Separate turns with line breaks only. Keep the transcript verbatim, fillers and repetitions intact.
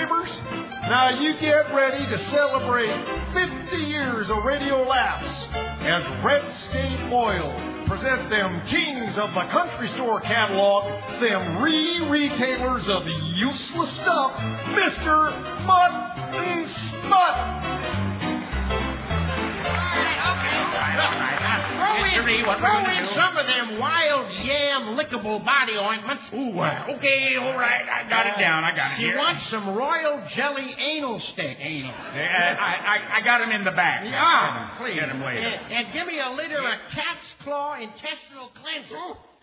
neighbors. Now you get ready to celebrate fifty years of radio laughs as Redscape Oil present them kings of the country store catalog, them re-retailers of useless stuff, Mister Mutt and Smut.
Throw in, throw in some of them wild yam lickable body ointments.
Ooh, uh, okay, all right. I got it down. I got it
You
here.
want some royal jelly anal sticks?
Anal sticks. I, I, I got them in the back.
Ah, please.
Get them later.
And, and give me a liter of cat's claw intestinal cleanser.